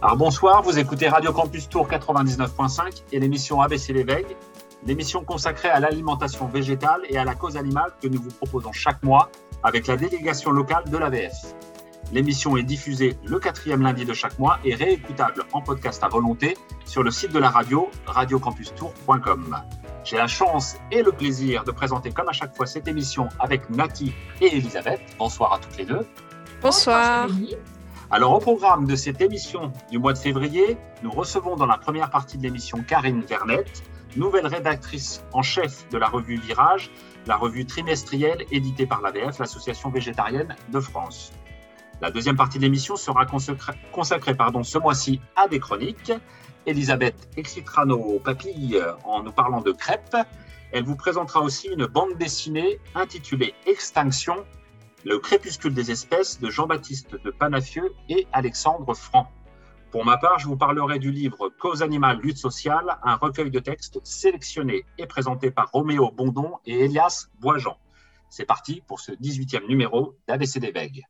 Alors bonsoir, vous écoutez Radio Campus Tours 99.5 et l'émission ABC les Veilles, l'émission consacrée à l'alimentation végétale et à la cause animale que nous vous proposons chaque mois avec la délégation locale de l'AVF. L'émission est diffusée le 4e lundi de chaque mois et réécoutable en podcast à volonté sur le site de la radio, radiocampustours.com. J'ai la chance et le plaisir de présenter comme à chaque fois cette émission avec Nati et Elisabeth. Bonsoir à toutes les deux. Bonsoir. Alors au programme de cette émission du mois de février, nous recevons dans la première partie de l'émission Karine Vernette, nouvelle rédactrice en chef de la revue Virage, la revue trimestrielle éditée par l'AVF, l'Association végétarienne de France. La deuxième partie de l'émission sera consacrée ce mois-ci à des chroniques. Elisabeth excitera nos papilles en nous parlant de crêpes. Elle vous présentera aussi une bande dessinée intitulée Extinction, le crépuscule des espèces de Jean-Baptiste de Panafieux et Alexandre Franc. Pour ma part, je vous parlerai du livre Cause animale, lutte sociale, un recueil de textes sélectionnés et présenté par Roméo Bondon et Elias Boisjean. C'est parti pour ce 18e numéro d'ABC des Veilles.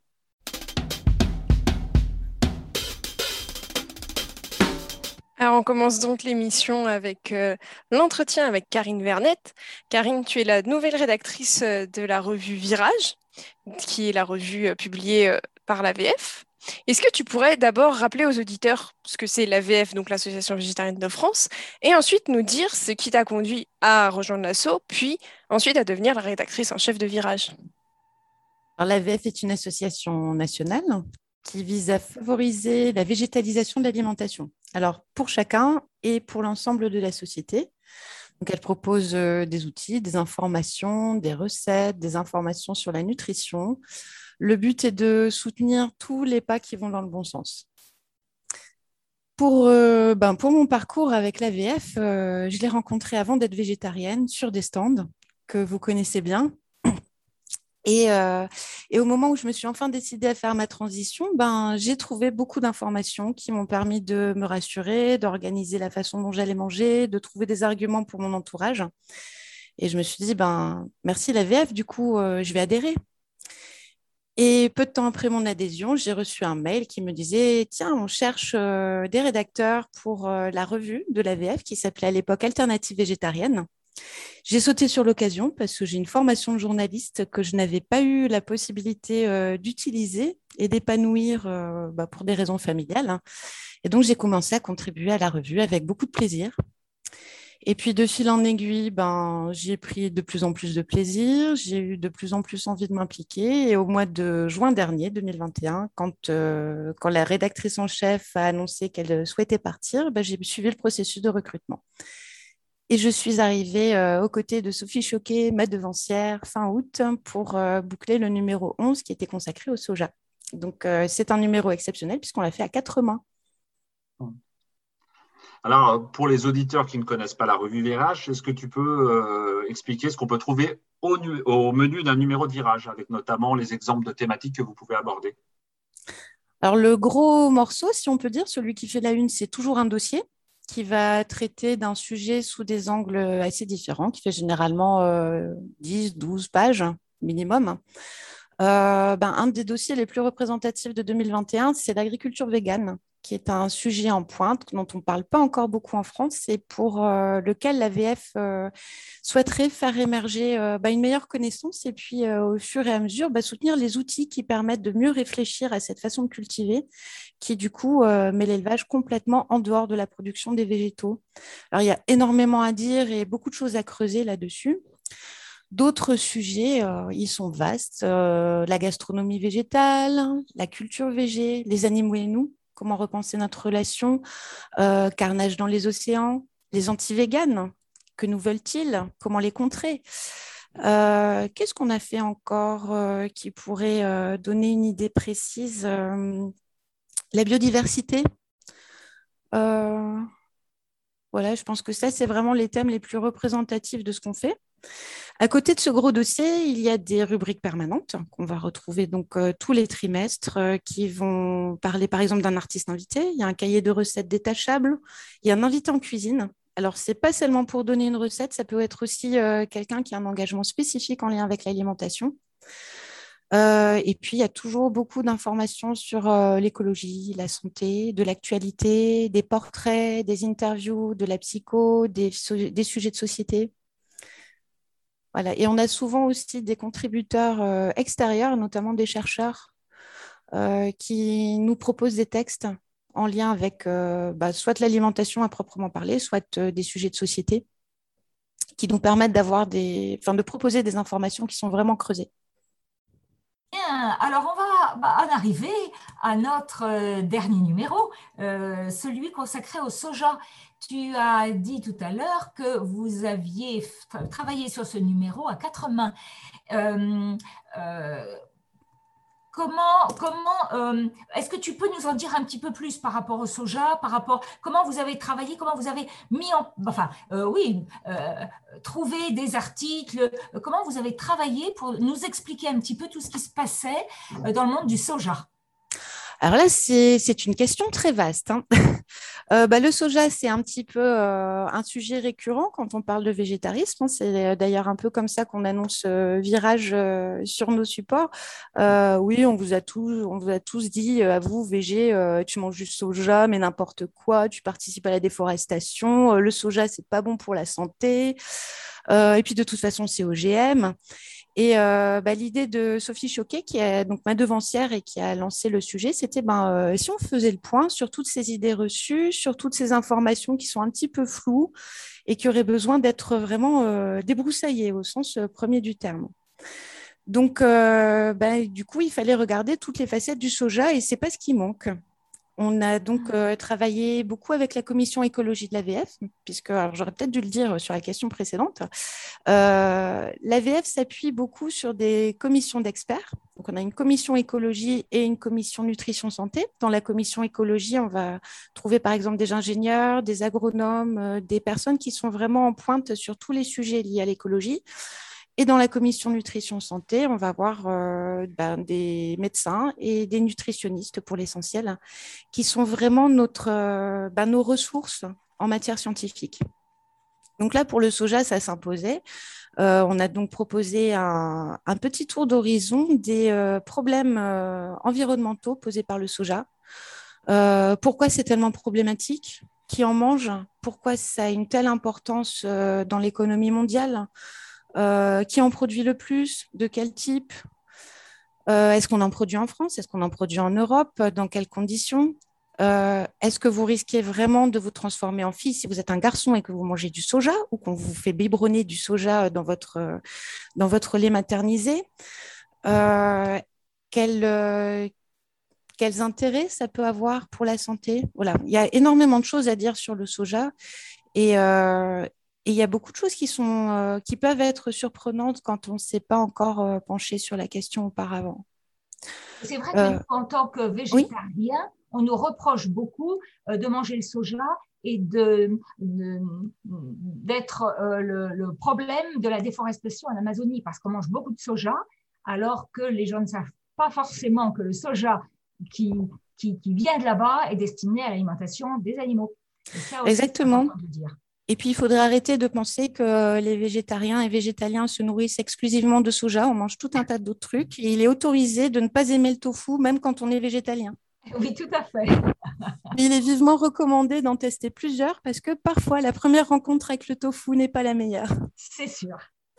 Alors, on commence donc l'émission avec l'entretien avec Karine Vernette. Karine, tu es la nouvelle rédactrice de la revue Virage, qui est la revue publiée par l'AVF. Est-ce que tu pourrais d'abord rappeler aux auditeurs ce que c'est l'AVF, donc l'Association végétarienne de France, et ensuite nous dire ce qui t'a conduit à rejoindre l'asso, puis ensuite à devenir la rédactrice en chef de Virage? Alors, l'AVF est une association nationale qui vise à favoriser la végétalisation de l'alimentation. Alors, pour chacun et pour l'ensemble de la société. Donc, elle propose des outils, des informations, des recettes, des informations sur la nutrition. Le but est de soutenir tous les pas qui vont dans le bon sens. Pour mon parcours avec l'AVF, je l'ai rencontré avant d'être végétarienne sur des stands que vous connaissez bien. Et au moment où je me suis enfin décidée à faire ma transition, j'ai trouvé beaucoup d'informations qui m'ont permis de me rassurer, d'organiser la façon dont j'allais manger, de trouver des arguments pour mon entourage. Et je me suis dit, merci l'AVF, du coup, je vais adhérer. Et peu de temps après mon adhésion, j'ai reçu un mail qui me disait « Tiens, on cherche des rédacteurs pour la revue de l'AVF qui s'appelait à l'époque Alternative végétarienne ». J'ai sauté sur l'occasion parce que j'ai une formation de journaliste que je n'avais pas eu la possibilité d'utiliser et d'épanouir pour des raisons familiales. Et donc, j'ai commencé à contribuer à la revue avec beaucoup de plaisir. Et puis, de fil en aiguille, j'ai pris de plus en plus de plaisir. J'ai eu de plus en plus envie de m'impliquer. Et au mois de juin dernier, 2021, quand la rédactrice en chef a annoncé qu'elle souhaitait partir, j'ai suivi le processus de recrutement. Et je suis arrivée aux côtés de Sophie Choquet, ma devancière, fin août, pour boucler le numéro 11 qui était consacré au soja. Donc, c'est un numéro exceptionnel puisqu'on l'a fait à 4 mains. Alors, pour les auditeurs qui ne connaissent pas la revue Virage, est-ce que tu peux expliquer ce qu'on peut trouver au menu d'un numéro de Virage, avec notamment les exemples de thématiques que vous pouvez aborder? Alors, le gros morceau, si on peut dire, celui qui fait la une, c'est toujours un dossier qui va traiter d'un sujet sous des angles assez différents, qui fait généralement 10-12 pages minimum. Un des dossiers les plus représentatifs de 2021, c'est l'agriculture végane, qui est un sujet en pointe dont on ne parle pas encore beaucoup en France et pour lequel l'AVF souhaiterait faire émerger une meilleure connaissance et puis au fur et à mesure soutenir les outils qui permettent de mieux réfléchir à cette façon de cultiver qui du coup met l'élevage complètement en dehors de la production des végétaux. Alors il y a énormément à dire et beaucoup de choses à creuser là-dessus. D'autres sujets, ils sont vastes, la gastronomie végétale, la culture végé, les animaux et nous, comment repenser notre relation, carnage dans les océans, les anti-véganes, que nous veulent-ils, comment les contrer? Qu'est-ce qu'on a fait encore qui pourrait donner une idée précise? La biodiversité. Voilà, je pense que ça, c'est vraiment les thèmes les plus représentatifs de ce qu'on fait. À côté de ce gros dossier, il y a des rubriques permanentes qu'on va retrouver donc tous les trimestres qui vont parler par exemple d'un artiste invité. Il y a un cahier de recettes détachable, il y a un invité en cuisine. Alors, ce n'est pas seulement pour donner une recette, ça peut être aussi quelqu'un qui a un engagement spécifique en lien avec l'alimentation. Et puis, il y a toujours beaucoup d'informations sur l'écologie, la santé, de l'actualité, des portraits, des interviews, de la psycho, des sujets de société. Voilà. Et on a souvent aussi des contributeurs extérieurs, notamment des chercheurs, qui nous proposent des textes en lien avec soit l'alimentation à proprement parler, soit des sujets de société, qui nous permettent de proposer des informations qui sont vraiment creusées. Bien, alors on va en arriver à notre dernier numéro, celui consacré au soja. Tu as dit tout à l'heure que vous aviez travaillé sur ce numéro à quatre mains. Est-ce que tu peux nous en dire un petit peu plus par rapport au soja, comment vous avez travaillé, comment vous avez trouvé des articles, comment vous avez travaillé pour nous expliquer un petit peu tout ce qui se passait dans le monde du soja? Alors là, c'est une question très vaste, hein. Le soja, c'est un petit peu un sujet récurrent quand on parle de végétarisme, hein. C'est d'ailleurs un peu comme ça qu'on annonce virage sur nos supports. Oui, on vous a tous dit, à vous, végé, tu manges du soja, mais n'importe quoi, tu participes à la déforestation, le soja, c'est pas bon pour la santé, et puis de toute façon, c'est OGM. Et l'idée de Sophie Choquet, qui est donc ma devancière et qui a lancé le sujet, c'était si on faisait le point sur toutes ces idées reçues, sur toutes ces informations qui sont un petit peu floues et qui auraient besoin d'être vraiment débroussaillées au sens premier du terme. Donc, du coup, il fallait regarder toutes les facettes du soja et ce n'est pas ce qui manque. On a donc travaillé beaucoup avec la commission écologie de l'AVF, puisque, alors j'aurais peut-être dû le dire sur la question précédente, l'AVF s'appuie beaucoup sur des commissions d'experts. Donc, on a une commission écologie et une commission nutrition santé. Dans la commission écologie, on va trouver par exemple des ingénieurs, des agronomes, des personnes qui sont vraiment en pointe sur tous les sujets liés à l'écologie. Et dans la commission nutrition santé, on va avoir des médecins et des nutritionnistes pour l'essentiel, qui sont vraiment nos ressources en matière scientifique. Donc là, pour le soja, ça s'imposait. On a donc proposé un petit tour d'horizon des problèmes environnementaux posés par le soja. Pourquoi c'est tellement problématique? Qui en mange? Pourquoi ça a une telle importance dans l'économie mondiale? Qui en produit le plus? De quel type? Est-ce qu'on en produit en France? Est-ce qu'on en produit en Europe? Dans quelles conditions? Est-ce que vous risquez vraiment de vous transformer en fille si vous êtes un garçon et que vous mangez du soja, ou qu'on vous fait biberonner du soja dans votre lait maternisé? Quels intérêts ça peut avoir pour la santé? Voilà, il y a énormément de choses à dire sur le soja et il y a beaucoup de choses qui peuvent être surprenantes quand on ne s'est pas encore penché sur la question auparavant. C'est vrai que nous, en tant que végétariens, oui, on nous reproche beaucoup de manger le soja et d'être le problème de la déforestation en Amazonie, parce qu'on mange beaucoup de soja, alors que les gens ne savent pas forcément que le soja qui vient de là-bas est destiné à l'alimentation des animaux. Et ça aussi, exactement. C'est important de dire. Et puis, il faudrait arrêter de penser que les végétariens et végétaliens se nourrissent exclusivement de soja. On mange tout un tas d'autres trucs. Et il est autorisé de ne pas aimer le tofu, même quand on est végétalien. Oui, tout à fait. Il est vivement recommandé d'en tester plusieurs parce que parfois, la première rencontre avec le tofu n'est pas la meilleure. C'est sûr.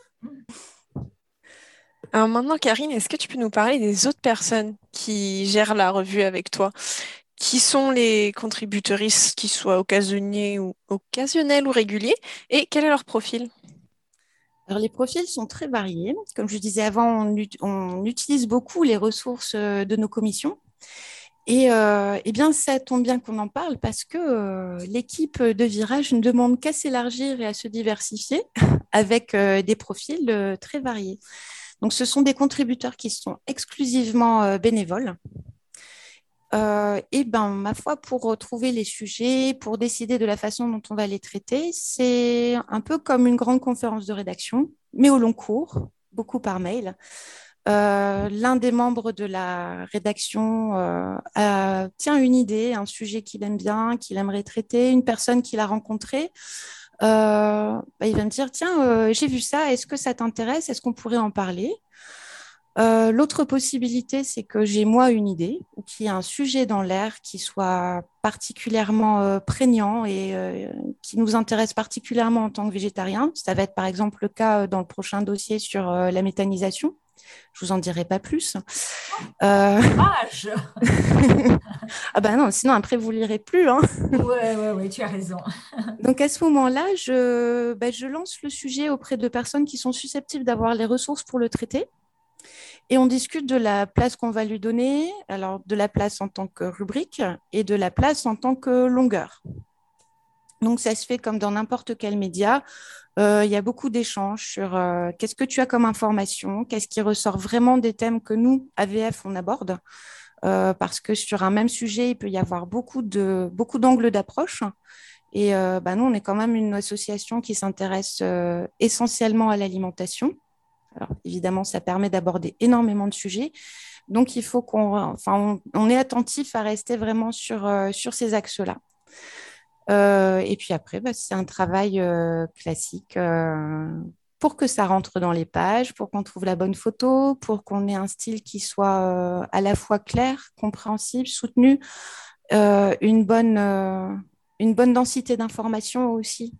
Alors maintenant, Karine, est-ce que tu peux nous parler des autres personnes qui gèrent la revue avec toi? Qui sont les contributrices, qu'ils soient occasionnels ou réguliers, et quel est leur profil? Alors, les profils sont très variés. Comme je disais avant, on utilise beaucoup les ressources de nos commissions. Et bien, ça tombe bien qu'on en parle parce que l'équipe de Virage ne demande qu'à s'élargir et à se diversifier avec des profils très variés. Donc, ce sont des contributeurs qui sont exclusivement bénévoles. Ma foi, pour trouver les sujets, pour décider de la façon dont on va les traiter, c'est un peu comme une grande conférence de rédaction, mais au long cours, beaucoup par mail. L'un des membres de la rédaction tient une idée, un sujet qu'il aime bien, qu'il aimerait traiter, une personne qu'il a rencontrée. Il va me dire, tiens, j'ai vu ça, est-ce que ça t'intéresse? Est-ce qu'on pourrait en parler? L'autre possibilité, c'est que j'ai moi une idée ou qu'il y ait un sujet dans l'air qui soit particulièrement prégnant et qui nous intéresse particulièrement en tant que végétarien. Ça va être par exemple le cas dans le prochain dossier sur la méthanisation. Je vous en dirai pas plus. Dommage. Ah ben non, sinon après vous lirez plus, hein. Ouais, tu as raison. Donc à ce moment-là, je lance le sujet auprès de personnes qui sont susceptibles d'avoir les ressources pour le traiter. Et on discute de la place qu'on va lui donner, alors de la place en tant que rubrique et de la place en tant que longueur. Donc ça se fait comme dans n'importe quel média. Il y a beaucoup d'échanges sur qu'est-ce que tu as comme information, qu'est-ce qui ressort vraiment des thèmes que nous, AVF, on aborde. Parce que sur un même sujet, il peut y avoir beaucoup d'angles d'approche. Et nous, on est quand même une association qui s'intéresse essentiellement à l'alimentation. Alors, évidemment, ça permet d'aborder énormément de sujets. Donc, il faut on est attentif à rester vraiment sur ces axes-là. Et puis après, c'est un travail classique pour que ça rentre dans les pages, pour qu'on trouve la bonne photo, pour qu'on ait un style qui soit à la fois clair, compréhensible, soutenu, une bonne densité d'informations aussi.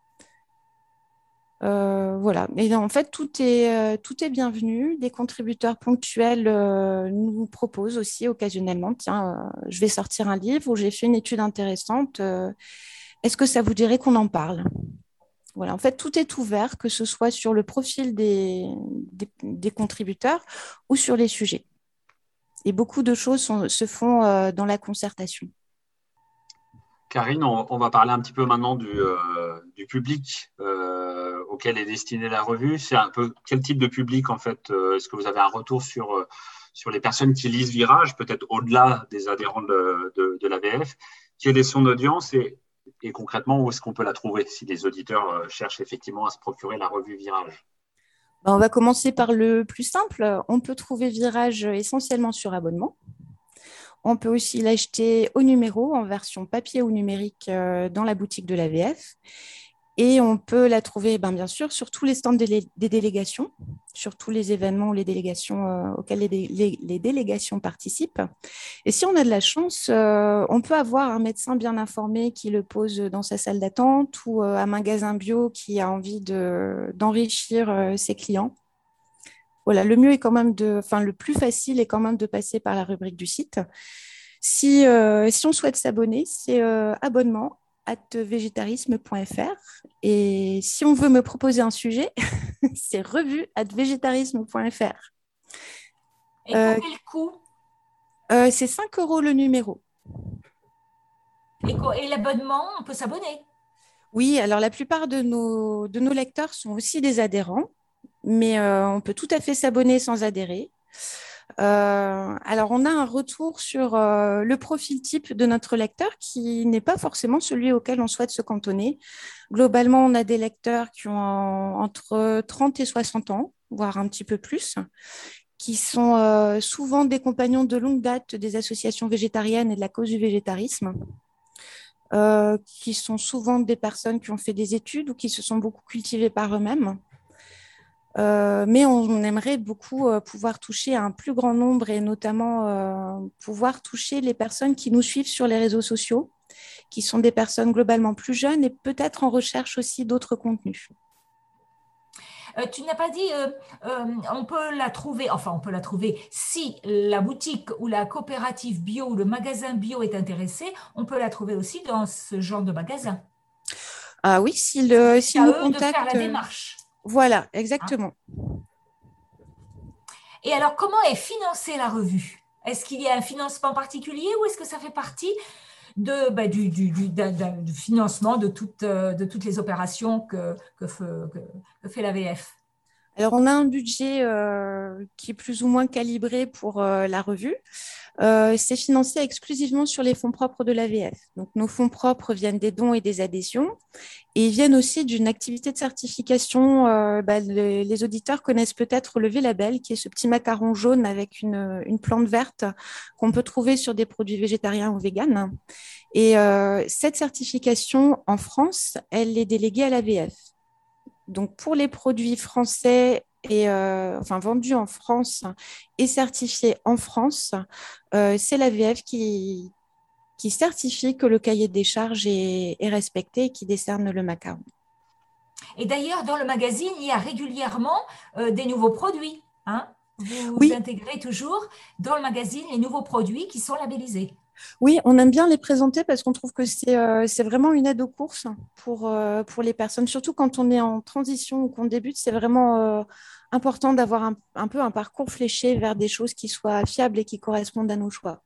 Voilà. Et en fait, tout est bienvenu. Des contributeurs ponctuels nous proposent aussi occasionnellement, tiens, je vais sortir un livre ou j'ai fait une étude intéressante. Est-ce que ça vous dirait qu'on en parle? Voilà. En fait, tout est ouvert, que ce soit sur le profil des contributeurs ou sur les sujets. Et beaucoup de choses se font dans la concertation. Karine, on va parler un petit peu maintenant du public auquel est destinée la revue. C'est un peu quel type de public en fait? Est-ce que vous avez un retour sur les personnes qui lisent Virage, peut-être au-delà des adhérents de l'AVF? Quelle est son audience et concrètement, où est-ce qu'on peut la trouver si les auditeurs cherchent effectivement à se procurer la revue Virage? On va commencer par le plus simple. On peut trouver Virage essentiellement sur abonnement. On peut aussi l'acheter au numéro, en version papier ou numérique, dans la boutique de l'AVF. Et on peut la trouver, bien sûr, sur tous les stands des délégations, sur tous les événements ou les délégations auxquels les délégations participent. Et si on a de la chance, on peut avoir un médecin bien informé qui le pose dans sa salle d'attente ou un magasin bio qui a envie d'enrichir ses clients. Voilà, le mieux est quand même le plus facile est quand même de passer par la rubrique du site. Si on souhaite s'abonner, c'est abonnement@végétarisme.fr. Et si on veut me proposer un sujet, c'est revue@végétarisme.fr. Et pour quel coût? C'est 5 € le numéro. Et l'abonnement, on peut s'abonner? Oui, alors la plupart de nos lecteurs sont aussi des adhérents, mais on peut tout à fait s'abonner sans adhérer. Alors, on a un retour sur le profil type de notre lecteur qui n'est pas forcément celui auquel on souhaite se cantonner. Globalement, on a des lecteurs qui ont entre 30 et 60 ans, voire un petit peu plus, qui sont souvent des compagnons de longue date des associations végétariennes et de la cause du végétarisme, qui sont souvent des personnes qui ont fait des études ou qui se sont beaucoup cultivées par eux-mêmes. Mais on aimerait beaucoup pouvoir toucher un plus grand nombre et notamment pouvoir toucher les personnes qui nous suivent sur les réseaux sociaux, qui sont des personnes globalement plus jeunes et peut-être en recherche aussi d'autres contenus. Tu n'as pas dit, on peut la trouver si la boutique ou la coopérative bio ou le magasin bio est intéressé, on peut la trouver aussi dans ce genre de magasin. Ah oui, si nous contactent, de faire la démarche. Voilà, exactement. Et alors, comment est financée la revue? Est-ce qu'il y a un financement particulier ou est-ce que ça fait partie du financement de toutes les opérations que fait l'AVF? Alors, on a un budget qui est plus ou moins calibré pour la revue. C'est financé exclusivement sur les fonds propres de l'AVF. Donc, nos fonds propres viennent des dons et des adhésions et ils viennent aussi d'une activité de certification. Les auditeurs connaissent peut-être le V-Label, qui est ce petit macaron jaune avec une plante verte qu'on peut trouver sur des produits végétariens ou véganes. Et cette certification, en France, elle est déléguée à l'AVF. Donc, pour les produits français et vendu en France et certifié en France, c'est l'AVF qui certifie que le cahier des charges est respecté et qui décerne le macaron. Et d'ailleurs, dans le magazine, il y a régulièrement des nouveaux produits. Hein. Vous intégrez toujours dans le magazine les nouveaux produits qui sont labellisés. Oui, on aime bien les présenter parce qu'on trouve que c'est vraiment une aide aux courses pour les personnes, surtout quand on est en transition ou qu'on débute. C'est vraiment important d'avoir un peu un parcours fléché vers des choses qui soient fiables et qui correspondent à nos choix.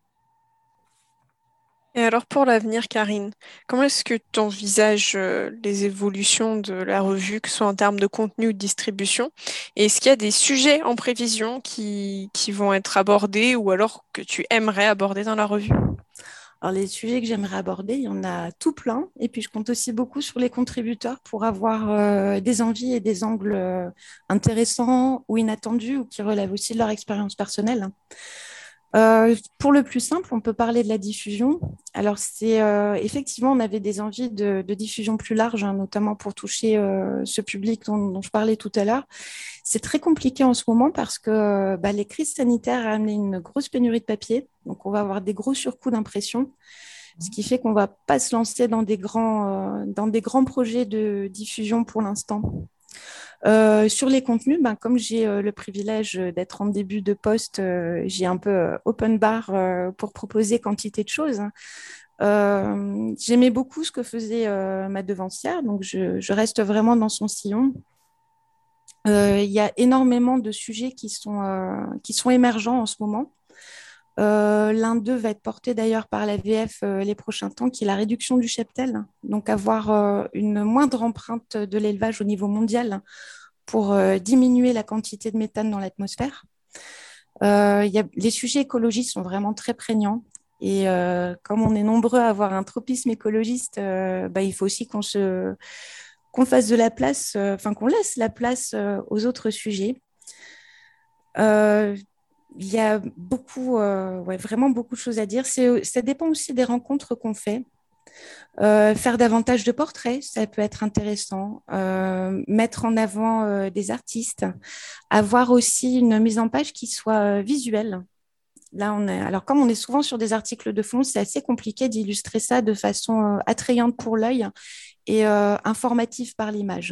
Et alors pour l'avenir, Karine, comment est-ce que tu envisages les évolutions de la revue, que ce soit en termes de contenu ou de distribution? Et est-ce qu'il y a des sujets en prévision qui vont être abordés ou alors que tu aimerais aborder dans la revue? Alors, les sujets que j'aimerais aborder, il y en a tout plein. Et puis, je compte aussi beaucoup sur les contributeurs pour avoir des envies et des angles intéressants ou inattendus ou qui relèvent aussi de leur expérience personnelle. Pour le plus simple, on peut parler de la diffusion. Alors, effectivement, on avait des envies de diffusion plus large, hein, notamment pour toucher ce public dont je parlais tout à l'heure. C'est très compliqué en ce moment parce que les crises sanitaires ont amené une grosse pénurie de papier. Donc, on va avoir des gros surcoûts d'impression, ce qui fait qu'on ne va pas se lancer dans des grands projets de diffusion pour l'instant. Sur les contenus, comme j'ai le privilège d'être en début de poste, j'ai un peu open bar pour proposer quantité de choses. J'aimais beaucoup ce que faisait ma devancière, donc je reste vraiment dans son sillon. Il y a énormément de sujets qui sont émergents en ce moment. L'un d'eux va être porté d'ailleurs par l'AVF les prochains temps, qui est la réduction du cheptel, donc avoir une moindre empreinte de l'élevage au niveau mondial pour diminuer la quantité de méthane dans l'atmosphère. Les sujets écologistes sont vraiment très prégnants. Et comme on est nombreux à avoir un tropisme écologiste, il faut aussi qu'on fasse de la place, qu'on laisse la place aux autres sujets. Il y a vraiment beaucoup de choses à dire. Ça dépend aussi des rencontres qu'on fait. Faire davantage de portraits, ça peut être intéressant. Mettre en avant des artistes. Avoir aussi une mise en page qui soit visuelle. Là, alors, comme on est souvent sur des articles de fond, c'est assez compliqué d'illustrer ça de façon attrayante pour l'œil et informative par l'image.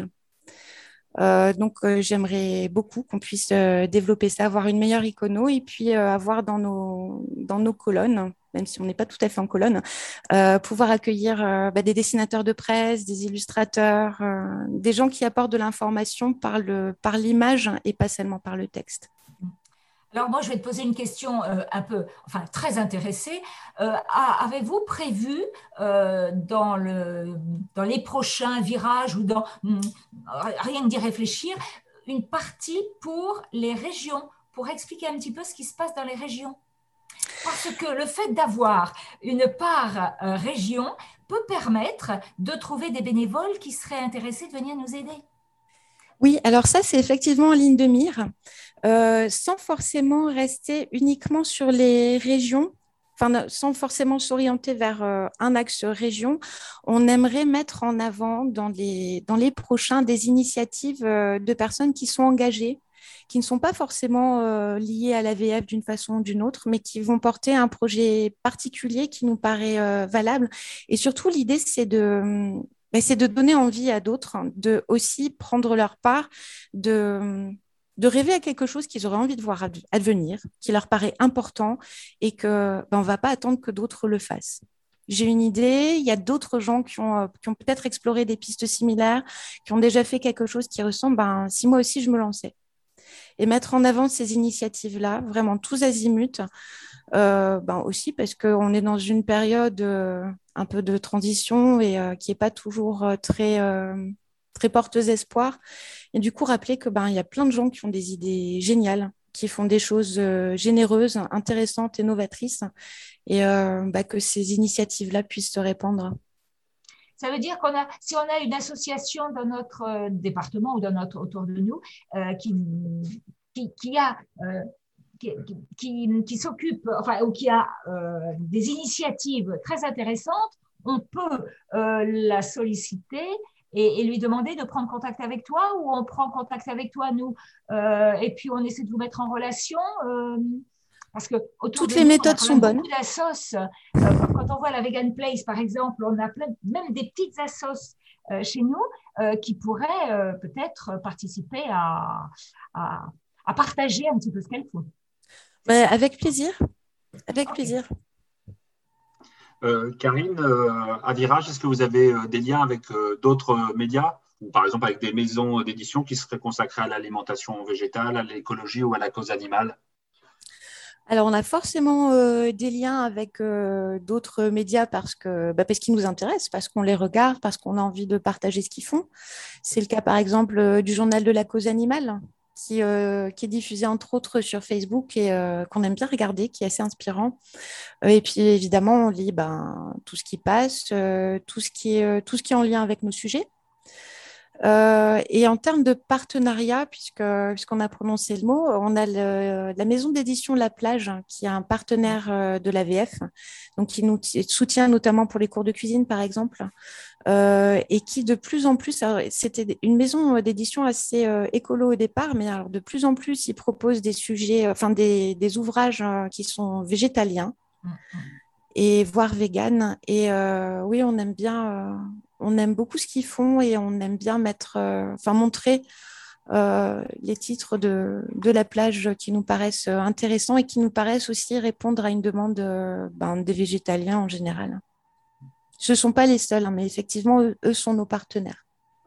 Donc, j'aimerais beaucoup qu'on puisse développer ça, avoir une meilleure icono et puis avoir dans nos colonnes, même si on n'est pas tout à fait en colonne, pouvoir accueillir des dessinateurs de presse, des illustrateurs, des gens qui apportent de l'information par l'image et pas seulement par le texte. Alors moi, je vais te poser une question très intéressée. Avez-vous prévu dans les prochains virages ou rien que d'y réfléchir, une partie pour les régions, pour expliquer un petit peu ce qui se passe dans les régions? Parce que le fait d'avoir une part région peut permettre de trouver des bénévoles qui seraient intéressés de venir nous aider. Oui, alors ça, c'est effectivement en ligne de mire, sans forcément rester uniquement sur les régions, sans forcément s'orienter vers un axe région. On aimerait mettre en avant dans les prochains des initiatives de personnes qui sont engagées, qui ne sont pas forcément liées à l'AVF d'une façon ou d'une autre, mais qui vont porter un projet particulier qui nous paraît valable. Et surtout, l'idée, c'est de donner envie à d'autres de aussi prendre leur part, de rêver à quelque chose qu'ils auraient envie de voir advenir, qui leur paraît important et qu'on ne va pas attendre que d'autres le fassent. J'ai une idée, il y a d'autres gens qui ont peut-être exploré des pistes similaires, qui ont déjà fait quelque chose qui ressemble, si moi aussi je me lançais. Et mettre en avant ces initiatives-là, vraiment tous azimuts, aussi parce qu'on est dans une période un peu de transition et qui n'est pas toujours très porteuse d'espoir. Et du coup, rappeler que il y a plein de gens qui ont des idées géniales, qui font des choses généreuses, intéressantes et novatrices, et que ces initiatives-là puissent se répandre. Ça veut dire si on a une association dans notre département ou autour de nous qui s'occupe, ou qui a des initiatives très intéressantes, on peut la solliciter et lui demander de prendre contact avec toi, ou on prend contact avec toi, nous, et puis on essaie de vous mettre en relation parce que autour Toutes de les nous, on a méthodes quand sont même bonnes. beaucoup d'assos. Quand on voit la Vegan Place, par exemple, on a même des petites assos chez nous qui pourraient peut-être participer à partager un petit peu ce qu'elles font. Avec plaisir. Avec plaisir. Karine, à Virage, est-ce que vous avez des liens avec d'autres médias, ou par exemple avec des maisons d'édition qui seraient consacrées à l'alimentation végétale, à l'écologie ou à la cause animale? Alors, on a forcément des liens avec d'autres médias parce qu'ils nous intéressent, parce qu'on les regarde, parce qu'on a envie de partager ce qu'ils font. C'est le cas, par exemple, du journal de la cause animale, qui est diffusé entre autres sur Facebook et qu'on aime bien regarder, qui est assez inspirant. Et puis, évidemment, on lit tout ce qui passe, tout ce qui est en lien avec nos sujets. Et en termes de partenariat, puisqu'on a prononcé le mot, on a la maison d'édition La Plage, qui est un partenaire de l'AVF, donc qui nous soutient notamment pour les cours de cuisine, par exemple, et qui de plus en plus, c'était une maison d'édition assez écolo au départ, mais alors de plus en plus, ils proposent des sujets, des ouvrages qui sont végétaliens et voire vegan. Et oui, on aime bien, on aime beaucoup ce qu'ils font et on aime bien montrer les titres de La Plage qui nous paraissent intéressants et qui nous paraissent aussi répondre à une demande des végétaliens en général. Ce ne sont pas les seuls, mais effectivement, eux sont nos partenaires.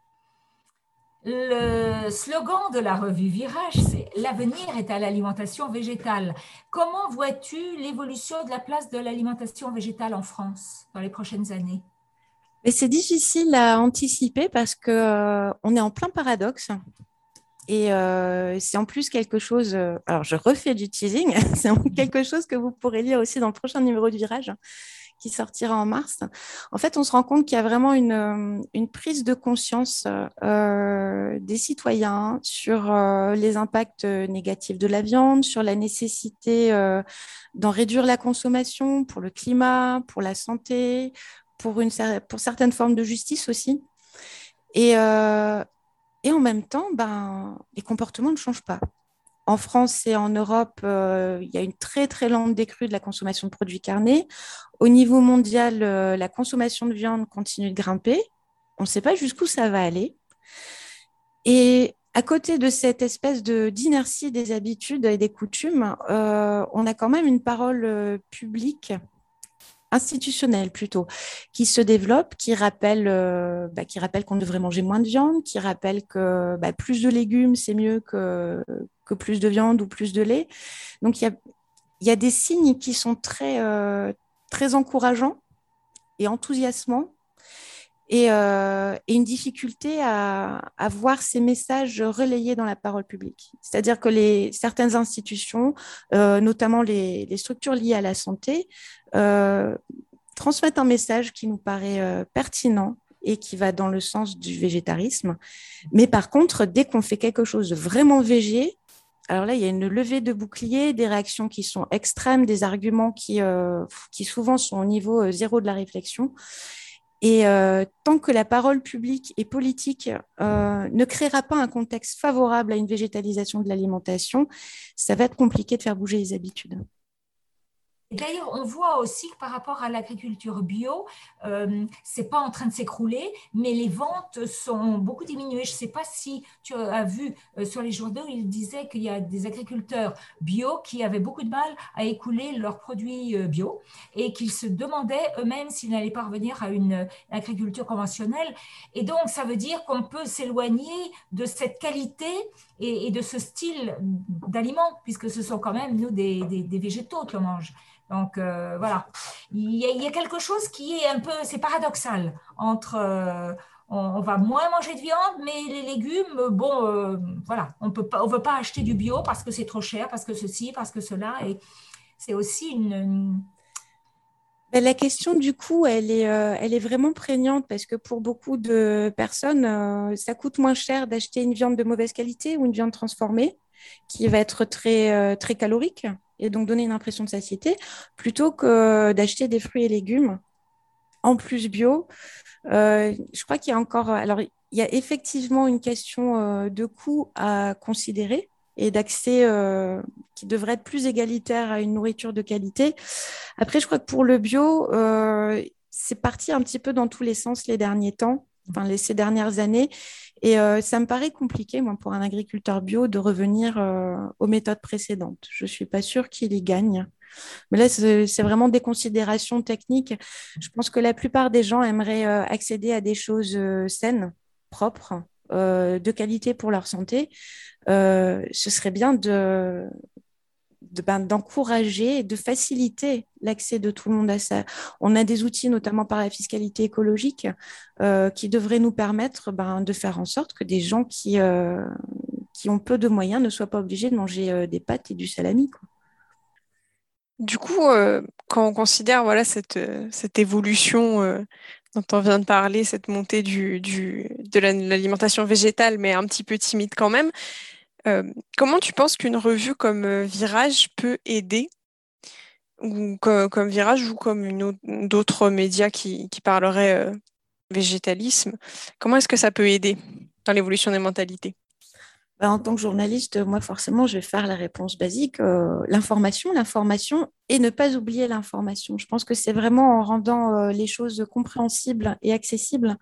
Le slogan de la revue Virage, c'est « L'avenir est à l'alimentation végétale ». Comment vois-tu l'évolution de la place de l'alimentation végétale en France dans les prochaines années? Mais c'est difficile à anticiper parce qu'on est en plein paradoxe. Et c'est en plus quelque chose, alors je refais du teasing, c'est quelque chose que vous pourrez lire aussi dans le prochain numéro de Virage qui sortira en mars. En fait, on se rend compte qu'il y a vraiment une prise de conscience des citoyens sur les impacts négatifs de la viande, sur la nécessité d'en réduire la consommation pour le climat, pour la santé, pour certaines formes de justice aussi. Et en même temps, les comportements ne changent pas. En France et en Europe, il y a une très, très lente décrue de la consommation de produits carnés. Au niveau mondial, la consommation de viande continue de grimper. On ne sait pas jusqu'où ça va aller. Et à côté de cette espèce d'inertie des habitudes et des coutumes, on a quand même une parole publique, institutionnelle plutôt, qui se développe, qui rappelle qu'on devrait manger moins de viande, qui rappelle que plus de légumes, c'est mieux que plus de viande ou plus de lait. Donc, il y a des signes qui sont très, très encourageants et enthousiasmants et une difficulté à voir ces messages relayés dans la parole publique. C'est-à-dire que certaines institutions, notamment les structures liées à la santé, transmettent un message qui nous paraît pertinent et qui va dans le sens du végétarisme. Mais par contre, dès qu'on fait quelque chose de vraiment végé, alors là, il y a une levée de boucliers, des réactions qui sont extrêmes, des arguments qui souvent sont au niveau zéro de la réflexion. Et tant que la parole publique et politique ne créera pas un contexte favorable à une végétalisation de l'alimentation, ça va être compliqué de faire bouger les habitudes. D'ailleurs, on voit aussi que par rapport à l'agriculture bio, c'est pas en train de s'écrouler, mais les ventes sont beaucoup diminuées. Je ne sais pas si tu as vu sur les journaux, il disait qu'il y a des agriculteurs bio qui avaient beaucoup de mal à écouler leurs produits bio et qu'ils se demandaient eux-mêmes s'ils n'allaient pas revenir à une agriculture conventionnelle. Et donc, ça veut dire qu'on peut s'éloigner de cette qualité et de ce style d'aliments, puisque ce sont quand même, nous, des végétaux que l'on mange. Donc, voilà, il y a quelque chose qui est un peu, c'est paradoxal, entre on va moins manger de viande, mais les légumes, voilà, on ne veut pas acheter du bio parce que c'est trop cher, parce que ceci, parce que cela, et c'est aussi La question du coût, elle est vraiment prégnante parce que pour beaucoup de personnes, ça coûte moins cher d'acheter une viande de mauvaise qualité ou une viande transformée qui va être très, très calorique et donc donner une impression de satiété, plutôt que d'acheter des fruits et légumes en plus bio, je crois qu'il y a encore… Alors, il y a effectivement une question de coût à considérer et d'accès qui devrait être plus égalitaire à une nourriture de qualité. Après, je crois que pour le bio, c'est parti un petit peu dans tous les sens les derniers temps, ces dernières années. Et ça me paraît compliqué, moi, pour un agriculteur bio, de revenir aux méthodes précédentes. Je ne suis pas sûre qu'il y gagne. Mais là, c'est vraiment des considérations techniques. Je pense que la plupart des gens aimeraient accéder à des choses saines, propres, de qualité pour leur santé. Ce serait bien d'encourager et de faciliter l'accès de tout le monde à ça. On a des outils, notamment par la fiscalité écologique, qui devraient nous permettre de faire en sorte que des gens qui ont peu de moyens ne soient pas obligés de manger des pâtes et du salami, quoi. Du coup, quand on considère voilà, cette évolution dont on vient de parler, cette montée de l'alimentation végétale, mais un petit peu timide quand même, comment tu penses qu'une revue comme Virage peut aider, ou comme Virage ou comme d'autres médias qui parleraient végétalisme, comment est-ce que ça peut aider dans l'évolution des mentalités? En tant que journaliste, moi, forcément, je vais faire la réponse basique, l'information et ne pas oublier l'information. Je pense que c'est vraiment en rendant les choses compréhensibles et accessibles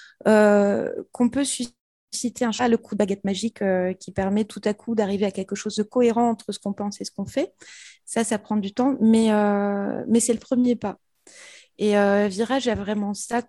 qu'on peut susciter le coup de baguette magique qui permet tout à coup d'arriver à quelque chose de cohérent entre ce qu'on pense et ce qu'on fait. Ça prend du temps, mais c'est le premier pas. Et Virage a vraiment ça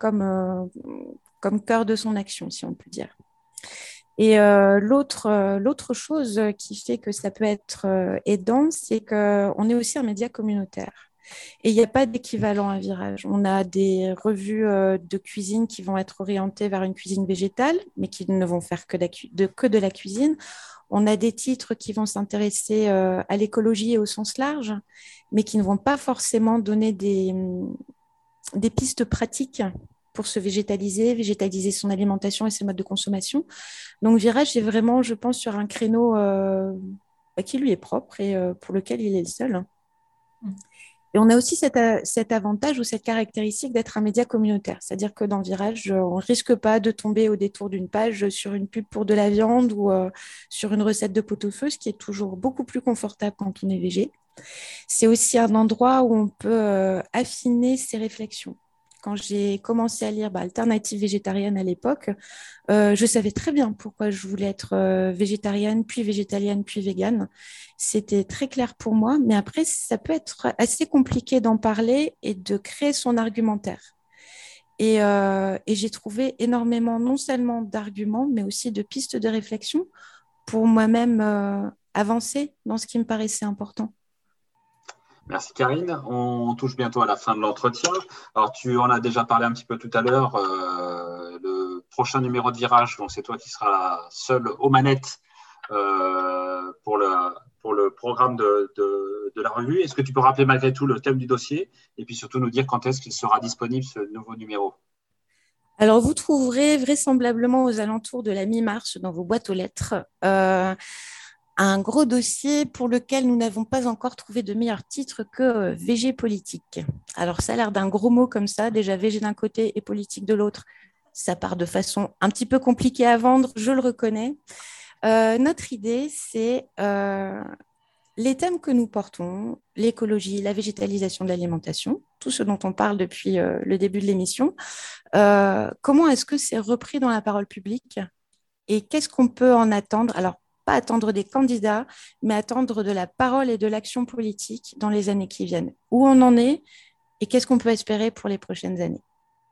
comme cœur de son action, si on peut dire. Et l'autre chose qui fait que ça peut être aidant, c'est qu'on est aussi un média communautaire. Et il n'y a pas d'équivalent à Virage. On a des revues de cuisine qui vont être orientées vers une cuisine végétale, mais qui ne vont faire que de la cuisine. On a des titres qui vont s'intéresser à l'écologie et au sens large, mais qui ne vont pas forcément donner des pistes pratiques pour se végétaliser son alimentation et ses modes de consommation. Donc Virage est vraiment, je pense, sur un créneau qui lui est propre et pour lequel il est le seul. Et on a aussi cet avantage ou cette caractéristique d'être un média communautaire. C'est-à-dire que dans Virage, on ne risque pas de tomber au détour d'une page sur une pub pour de la viande ou sur une recette de pot-au-feu, ce qui est toujours beaucoup plus confortable quand on est végé. C'est aussi un endroit où on peut affiner ses réflexions. Quand j'ai commencé à lire Alternative végétarienne à l'époque, je savais très bien pourquoi je voulais être végétarienne, puis végétalienne, puis végane. C'était très clair pour moi, mais après, ça peut être assez compliqué d'en parler et de créer son argumentaire. Et j'ai trouvé énormément, non seulement d'arguments, mais aussi de pistes de réflexion pour moi-même avancer dans ce qui me paraissait important. Merci Karine. On touche bientôt à la fin de l'entretien. Alors tu en as déjà parlé un petit peu tout à l'heure. Le prochain numéro de Virage, donc c'est toi qui seras seule aux manettes pour le programme de la revue. Est-ce que tu peux rappeler malgré tout le thème du dossier et puis surtout nous dire quand est-ce qu'il sera disponible ce nouveau numéro? Alors, vous trouverez vraisemblablement aux alentours de la mi-mars dans vos boîtes aux lettres un gros dossier pour lequel nous n'avons pas encore trouvé de meilleur titre que VG politique. Alors, ça a l'air d'un gros mot comme ça, déjà VG d'un côté et politique de l'autre. Ça part de façon un petit peu compliquée à vendre, je le reconnais. Notre idée, c'est les thèmes que nous portons, l'écologie, la végétalisation de l'alimentation, tout ce dont on parle depuis le début de l'émission. Comment est-ce que c'est repris dans la parole publique et qu'est-ce qu'on peut en attendre? Alors, pas attendre des candidats, mais attendre de la parole et de l'action politique dans les années qui viennent. Où on en est et qu'est-ce qu'on peut espérer pour les prochaines années?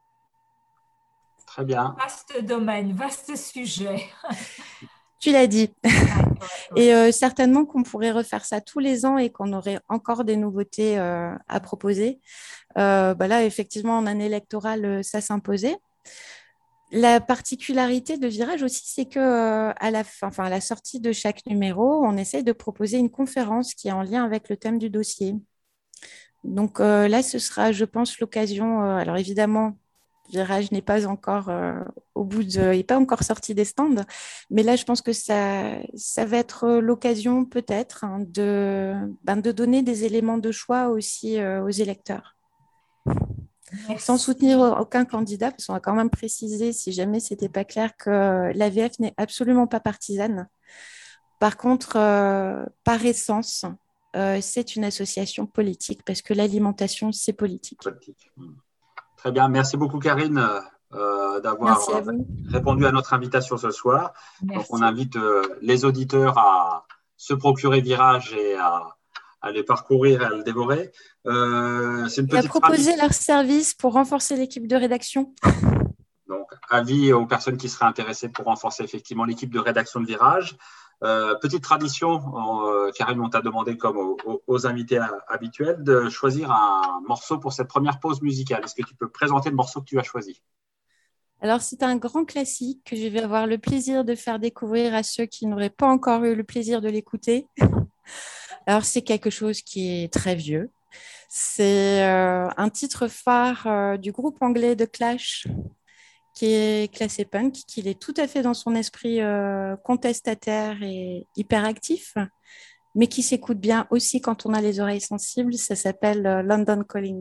Très bien. Vaste domaine, vaste sujet. Tu l'as dit. Et certainement qu'on pourrait refaire ça tous les ans et qu'on aurait encore des nouveautés à proposer. Là, effectivement, en année électorale, ça s'imposait. La particularité de Virage aussi, c'est que à la sortie de chaque numéro, on essaye de proposer une conférence qui est en lien avec le thème du dossier. Donc là, ce sera, je pense, l'occasion. Alors évidemment, Virage n'est pas encore il n'est pas encore sorti des stands, mais là, je pense que ça va être l'occasion peut-être de donner des éléments de choix aussi aux électeurs. Merci. Sans soutenir aucun candidat, parce qu'on va quand même préciser, si jamais ce n'était pas clair, que l'AVF n'est absolument pas partisane. Par contre, par essence, c'est une association politique, parce que l'alimentation, c'est politique. Politique. Très bien. Merci beaucoup, Karine, d'avoir Merci à vous. répondu à notre invitation ce soir. Merci. Donc, on invite les auditeurs à se procurer Virage et à les parcourir et à le dévorer. C'est une Et à petite proposer leur service pour renforcer l'équipe de rédaction. Donc, avis aux personnes qui seraient intéressées pour renforcer effectivement l'équipe de rédaction de Virage. Petite tradition, Karine, on t'a demandé, comme aux invités habituels, de choisir un morceau pour cette première pause musicale. Est-ce que tu peux présenter le morceau que tu as choisi? Alors, c'est un grand classique que je vais avoir le plaisir de faire découvrir à ceux qui n'auraient pas encore eu le plaisir de l'écouter. Alors, c'est quelque chose qui est très vieux. C'est un titre phare du groupe anglais The Clash, qui est classé punk, qui est tout à fait dans son esprit contestataire et hyperactif, mais qui s'écoute bien aussi quand on a les oreilles sensibles. Ça s'appelle London Calling.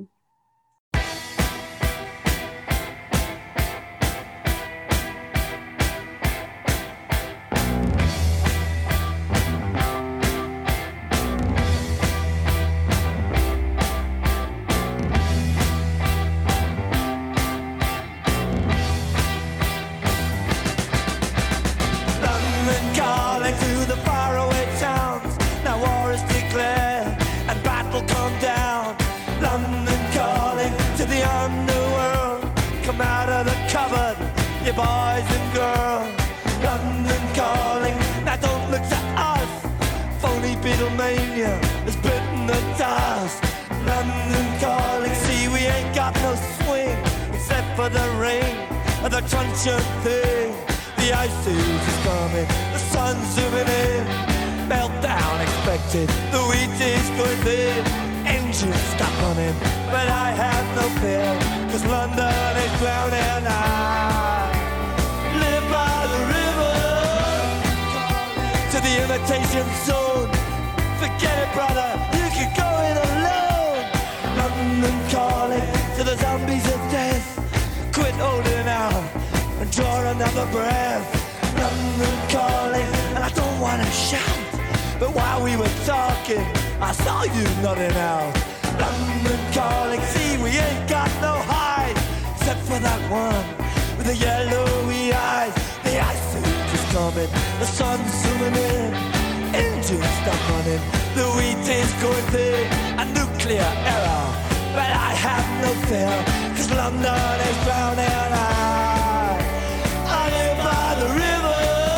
Boys and girls, London calling. Now don't look to us. Phony Beatlemania has bitten the dust. London calling. See, we ain't got no swing except for the rain and the truncheon thing. The ice age is coming. The sun's zooming in. Meltdown expected. The wheat is going thin. Engines stop running, but I have no fear, 'cause London is drowning. The imitation zone. Forget it, brother, you can go it alone. London calling to the zombies of death. Quit holding out and draw another breath. London calling, and I don't want to shout, but while we were talking, I saw you nodding out. London calling, see, we ain't got no hide, except for that one with the yellowy eyes. The ice age is coming, the sun's zooming in, engines stop running, the wheat is going thin, a nuclear error, but I have no fear, 'cause London is drowning. I live by the river.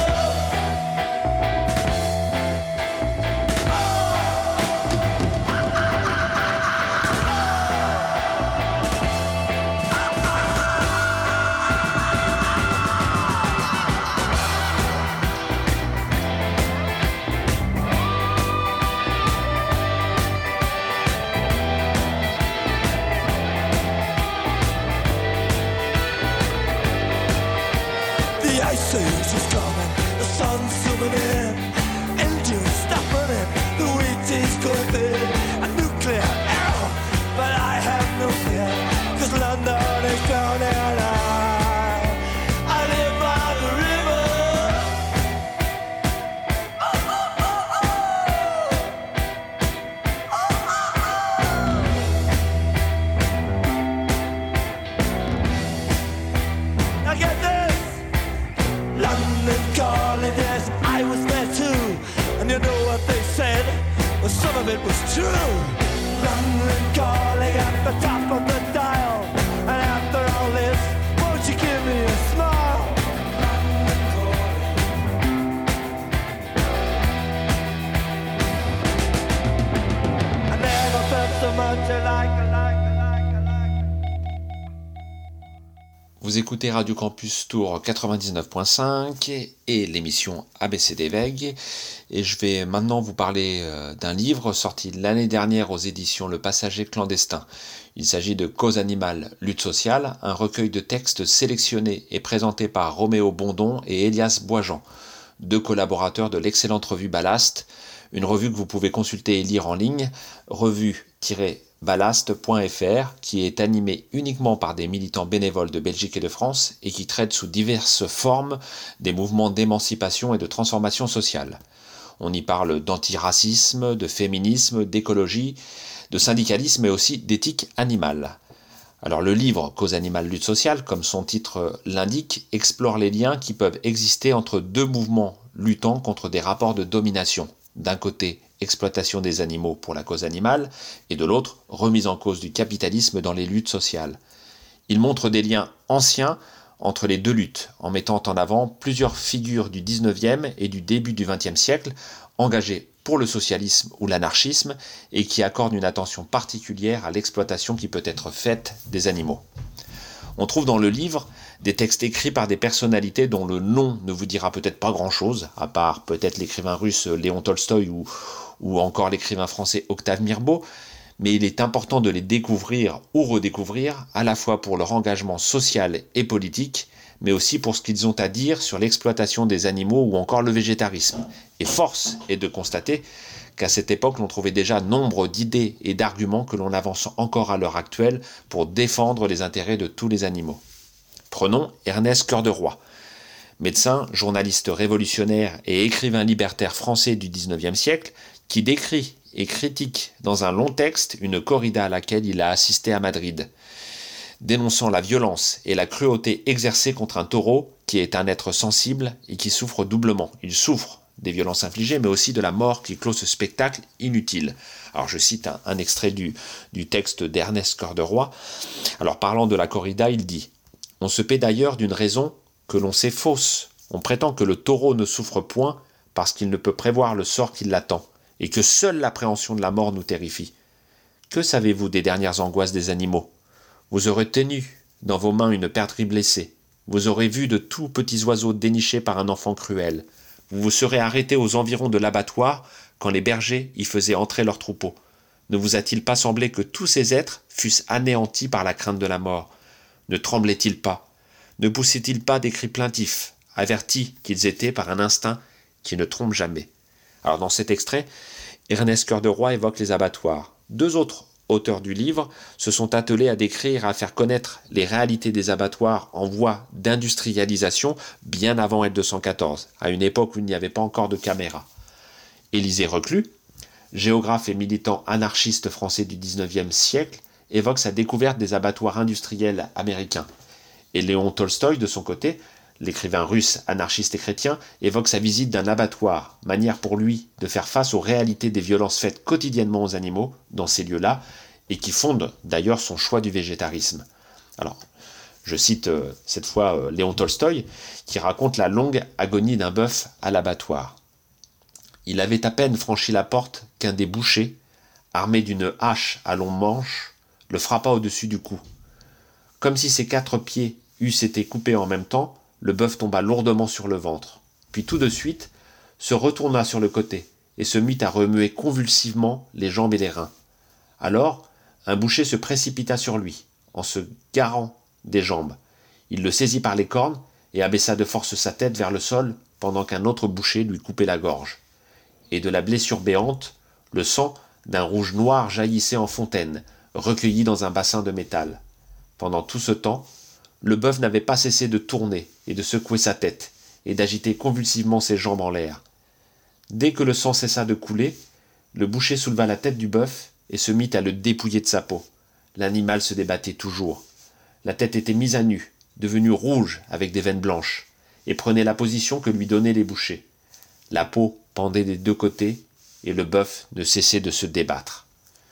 It was true. London calling at the top of the dial. And after all this, won't you give me a smile? London calling. I never felt so much alike. Vous écoutez Radio Campus Tours 99.5 et l'émission ABCD Veille. Et je vais maintenant vous parler d'un livre sorti l'année dernière aux éditions Le Passager clandestin. Il s'agit de Cause animale, lutte sociale, un recueil de textes sélectionnés et présentés par Roméo Bondon et Elias Boisjean, deux collaborateurs de l'excellente revue Ballast, une revue que vous pouvez consulter et lire en ligne, revue-ballast.fr. ballast.fr, qui est animé uniquement par des militants bénévoles de Belgique et de France et qui traite sous diverses formes des mouvements d'émancipation et de transformation sociale. On y parle d'antiracisme, de féminisme, d'écologie, de syndicalisme et aussi d'éthique animale. Alors le livre Cause animale, lutte sociale, comme son titre l'indique, explore les liens qui peuvent exister entre deux mouvements luttant contre des rapports de domination. D'un côté, exploitation des animaux pour la cause animale, et de l'autre, remise en cause du capitalisme dans les luttes sociales. Il montre des liens anciens entre les deux luttes, en mettant en avant plusieurs figures du 19e et du début du 20e siècle, engagées pour le socialisme ou l'anarchisme, et qui accordent une attention particulière à l'exploitation qui peut être faite des animaux. On trouve dans le livre des textes écrits par des personnalités dont le nom ne vous dira peut-être pas grand-chose, à part peut-être l'écrivain russe Léon Tolstoï ou encore l'écrivain français Octave Mirbeau, mais il est important de les découvrir ou redécouvrir, à la fois pour leur engagement social et politique, mais aussi pour ce qu'ils ont à dire sur l'exploitation des animaux ou encore le végétarisme. Et force est de constater qu'à cette époque, l'on trouvait déjà nombre d'idées et d'arguments que l'on avance encore à l'heure actuelle pour défendre les intérêts de tous les animaux. Prenons Ernest Cœur de Roy. Médecin, journaliste révolutionnaire et écrivain libertaire français du XIXe siècle, qui décrit et critique dans un long texte une corrida à laquelle il a assisté à Madrid, dénonçant la violence et la cruauté exercées contre un taureau qui est un être sensible et qui souffre doublement. Il souffre des violences infligées, mais aussi de la mort qui clôt ce spectacle inutile. Alors je cite un extrait du texte d'Ernest Cœur de Roy. Alors parlant de la corrida, il dit « On se paie d'ailleurs d'une raison que l'on sait fausse. On prétend que le taureau ne souffre point parce qu'il ne peut prévoir le sort qui l'attend, et que seule l'appréhension de la mort nous terrifie. Que savez-vous des dernières angoisses des animaux ? Vous aurez tenu dans vos mains une perdrix blessée. Vous aurez vu de tout petits oiseaux dénichés par un enfant cruel. Vous vous serez arrêté aux environs de l'abattoir quand les bergers y faisaient entrer leurs troupeaux. Ne vous a-t-il pas semblé que tous ces êtres fussent anéantis par la crainte de la mort ? Ne tremblaient-ils pas ? Ne poussaient-ils pas des cris plaintifs, avertis qu'ils étaient par un instinct qui ne trompe jamais ? Alors dans cet extrait, Ernest Cœur de Roy évoque les abattoirs. Deux autres auteurs du livre se sont attelés à décrire et à faire connaître les réalités des abattoirs en voie d'industrialisation bien avant L214, à une époque où il n'y avait pas encore de caméra. Élisée Reclus, géographe et militant anarchiste français du XIXe siècle, évoque sa découverte des abattoirs industriels américains. Et Léon Tolstoï, de son côté, l'écrivain russe anarchiste et chrétien, évoque sa visite d'un abattoir, manière pour lui de faire face aux réalités des violences faites quotidiennement aux animaux dans ces lieux-là, et qui fonde d'ailleurs son choix du végétarisme. Alors, je cite cette fois Léon Tolstoï, qui raconte la longue agonie d'un bœuf à l'abattoir. Il avait à peine franchi la porte qu'un des bouchers, armé d'une hache à long manche, le frappa au-dessus du cou. Comme si ses 4 pieds eussent été coupés en même temps, le bœuf tomba lourdement sur le ventre, puis tout de suite se retourna sur le côté et se mit à remuer convulsivement les jambes et les reins. Alors, un boucher se précipita sur lui, en se garant des jambes. Il le saisit par les cornes et abaissa de force sa tête vers le sol pendant qu'un autre boucher lui coupait la gorge. Et de la blessure béante, le sang d'un rouge noir jaillissait en fontaine, recueilli dans un bassin de métal. Pendant tout ce temps, le bœuf n'avait pas cessé de tourner et de secouer sa tête, et d'agiter convulsivement ses jambes en l'air. Dès que le sang cessa de couler, le boucher souleva la tête du bœuf et se mit à le dépouiller de sa peau. L'animal se débattait toujours. La tête était mise à nu, devenue rouge avec des veines blanches, et prenait la position que lui donnaient les bouchers. La peau pendait des deux côtés, et le bœuf ne cessait de se débattre.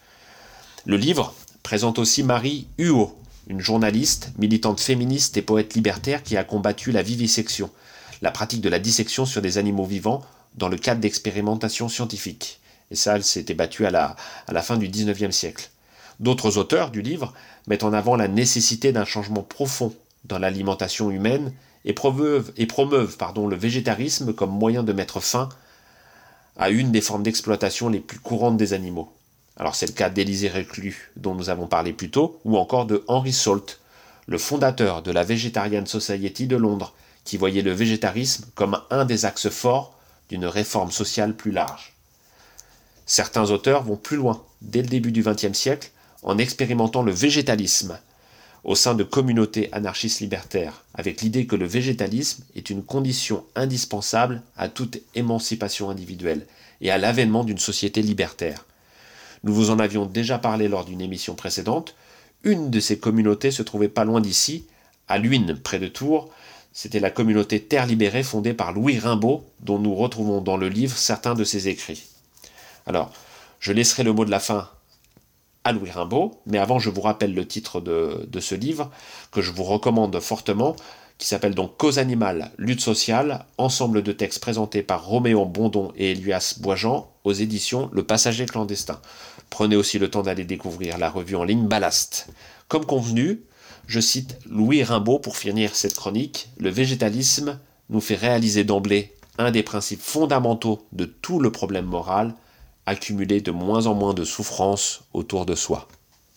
Le livre présente aussi Marie Huot, une journaliste, militante féministe et poète libertaire qui a combattu la vivisection, la pratique de la dissection sur des animaux vivants dans le cadre d'expérimentations scientifiques. Et ça, elle s'était battue à la fin du XIXe siècle. D'autres auteurs du livre mettent en avant la nécessité d'un changement profond dans l'alimentation humaine et promeuvent le végétarisme comme moyen de mettre fin à une des formes d'exploitation les plus courantes des animaux. Alors c'est le cas d'Élisée Reclus, dont nous avons parlé plus tôt, ou encore de Henry Salt, le fondateur de la Vegetarian Society de Londres, qui voyait le végétarisme comme un des axes forts d'une réforme sociale plus large. Certains auteurs vont plus loin, dès le début du XXe siècle, en expérimentant le végétalisme au sein de communautés anarchistes libertaires, avec l'idée que le végétalisme est une condition indispensable à toute émancipation individuelle et à l'avènement d'une société libertaire. Nous vous en avions déjà parlé lors d'une émission précédente. Une de ces communautés se trouvait pas loin d'ici, à Luynes, près de Tours. C'était la communauté Terre Libérée fondée par Louis Rimbaud, dont nous retrouvons dans le livre certains de ses écrits. Alors, je laisserai le mot de la fin à Louis Rimbaud, mais avant je vous rappelle le titre de ce livre, que je vous recommande fortement, qui s'appelle donc Cause animale, lutte sociale, ensemble de textes présentés par Roméon Bondon et Elias Boisjean aux éditions Le Passager clandestin. Prenez aussi le temps d'aller découvrir la revue en ligne Ballast. Comme convenu, je cite Louis Rimbaud pour finir cette chronique. Le végétalisme nous fait réaliser d'emblée un des principes fondamentaux de tout le problème moral, accumuler de moins en moins de souffrances autour de soi.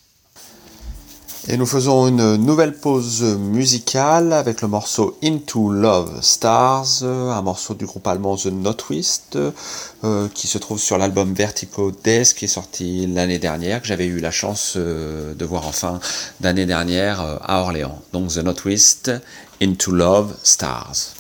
Et nous faisons une nouvelle pause musicale avec le morceau Into Love Stars, un morceau du groupe allemand The Notwist, qui se trouve sur l'album Vertigo Days, qui est sorti l'année dernière, que j'avais eu la chance de voir en fin d'année dernière à Orléans. Donc The Notwist, Into Love Stars.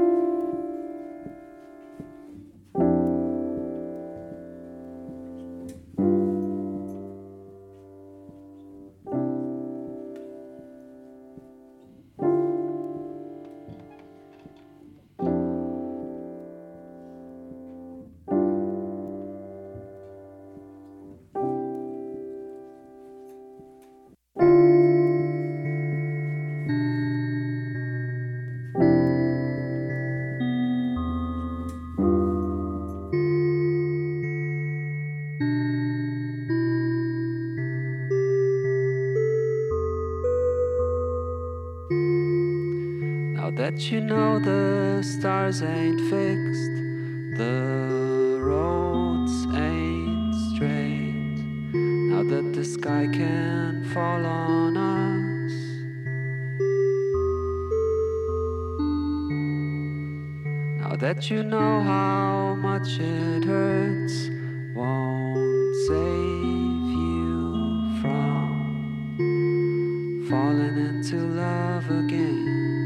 That you know the stars ain't fixed, the roads ain't straight. Now that the sky can fall on us, now that you know how much it hurts, won't save you from falling into love again.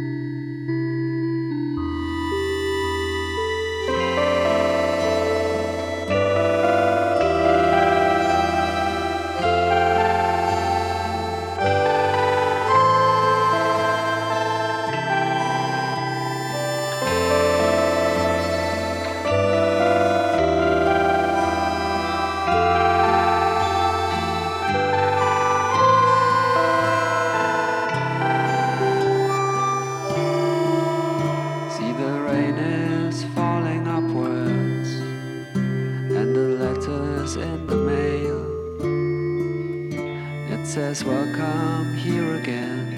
Welcome here again.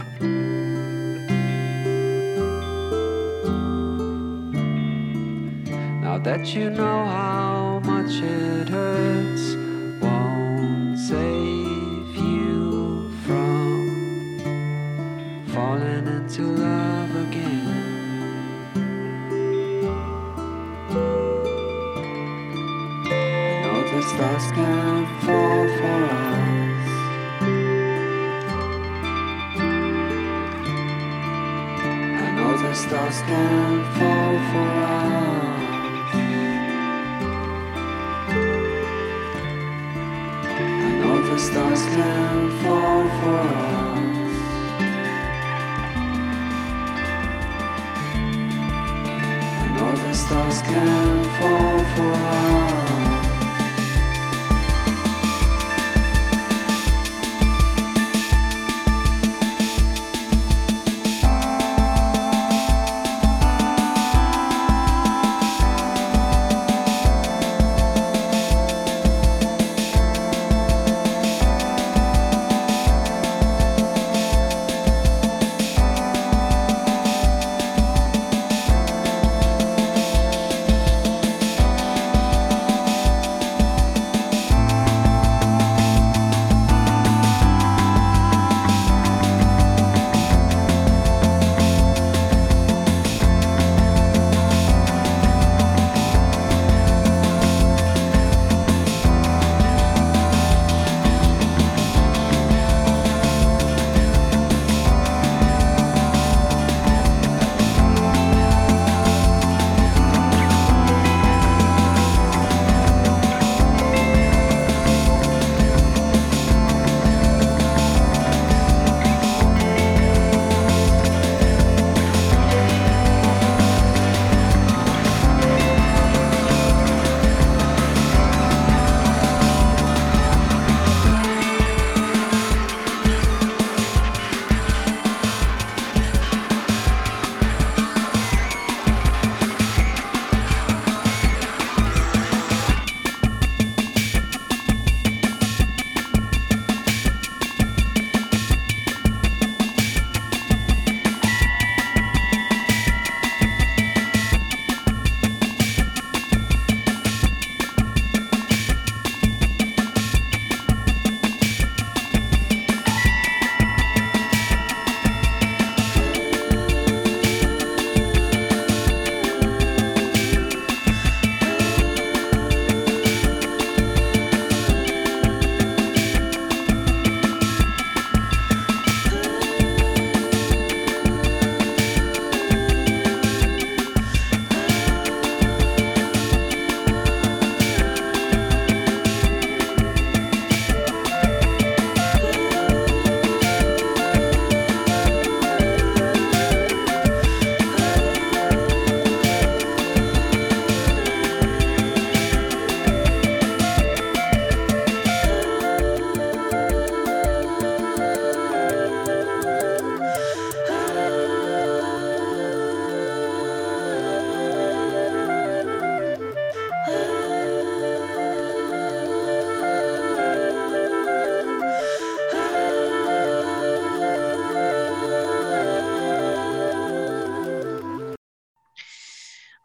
Now that you know how much it hurts, won't save you from falling into love again. I know the stars can fall for us. The stars can fall for us. I know the stars can fall for us. I know the stars can fall for us.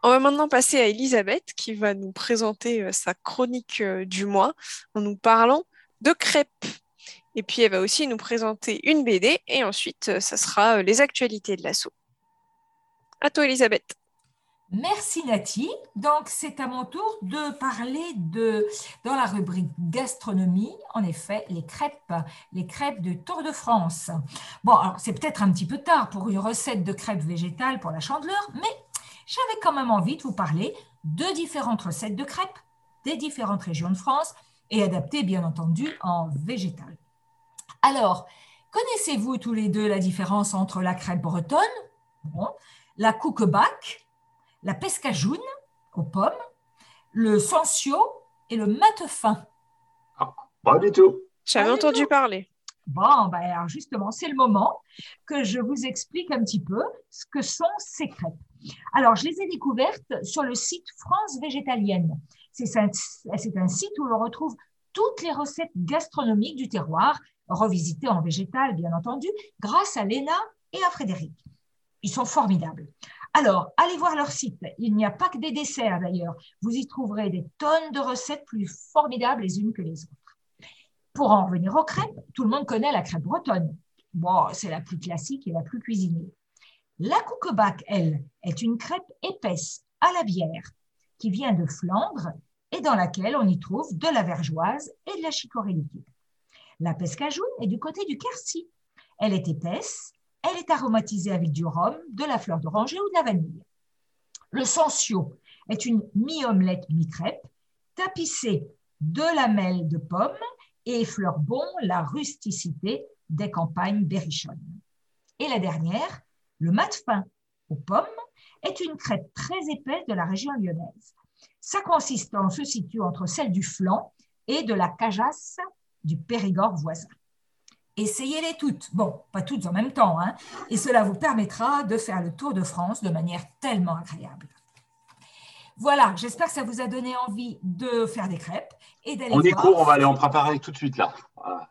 On va maintenant passer à Elisabeth qui va nous présenter sa chronique du mois en nous parlant de crêpes. Et puis elle va aussi nous présenter une BD et ensuite ça sera les actualités de l'asso. À toi Elisabeth. Merci Nati. Donc c'est à mon tour de parler dans la rubrique gastronomie, en effet, les crêpes du Tour de France. Bon, alors c'est peut-être un petit peu tard pour une recette de crêpes végétales pour la Chandeleur, mais j'avais quand même envie de vous parler de différentes recettes de crêpes des différentes régions de France et adaptées bien entendu en végétal. Alors, connaissez-vous tous les deux la différence entre la crêpe bretonne, la koekeback, la pescajoune aux pommes, le sansio et le matefin? Pas du tout. J'avais entendu parler. Bon, ben alors justement, c'est le moment que je vous explique un petit peu ce que sont ces crêpes. Alors, je les ai découvertes sur le site France Végétalienne. C'est un site où l'on retrouve toutes les recettes gastronomiques du terroir, revisitées en végétal, bien entendu, grâce à Léna et à Frédéric. Ils sont formidables. Alors, allez voir leur site. Il n'y a pas que des desserts, d'ailleurs. Vous y trouverez des tonnes de recettes plus formidables les unes que les autres. Pour en revenir aux crêpes, tout le monde connaît la crêpe bretonne. Bon, c'est la plus classique et la plus cuisinée. La koekeback, elle, est une crêpe épaisse à la bière qui vient de Flandre et dans laquelle on y trouve de la vergeoise et de la chicorée liquide. La pescajoune est du côté du Quercy. Elle est épaisse, elle est aromatisée avec du rhum, de la fleur d'oranger ou de la vanille. Le sansio est une mi-omelette, mi-crêpe, tapissée de lamelles de pommes et effleure bon la rusticité des campagnes berrichonnes. Et la dernière, le matefin aux pommes, est une crêpe très épaisse de la région lyonnaise. Sa consistance se situe entre celle du flan et de la cajasse du Périgord voisin. Essayez-les toutes. Bon, pas toutes en même temps, hein, et cela vous permettra de faire le tour de France de manière tellement agréable. Voilà, j'espère que ça vous a donné envie de faire des crêpes et d'aller voir. On y court, on va aller en préparer tout de suite là. Voilà.